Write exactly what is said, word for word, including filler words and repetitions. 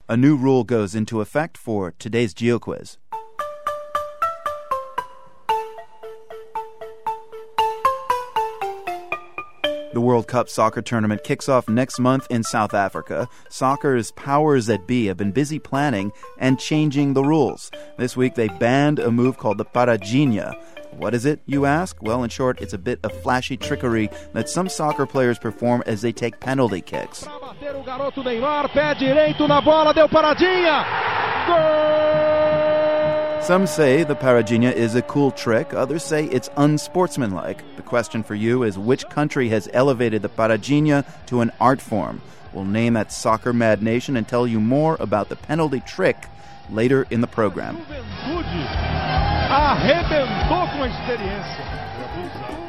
A new rule goes into effect for today's GeoQuiz. The World Cup soccer tournament kicks off next month in South Africa. Soccer's powers that be have been busy planning and changing the rules. This week they banned a move called the Paradinha. What is it, you ask? Well, in short, it's a bit of flashy trickery that some soccer players perform as they take penalty kicks. Some say the Paradinha is a cool trick. Others say it's unsportsmanlike. The question for you is, which country has elevated the Paradinha to an art form? We'll name that Soccer Mad Nation and tell you more about the penalty trick later in the program. Arrebentou com a experiência.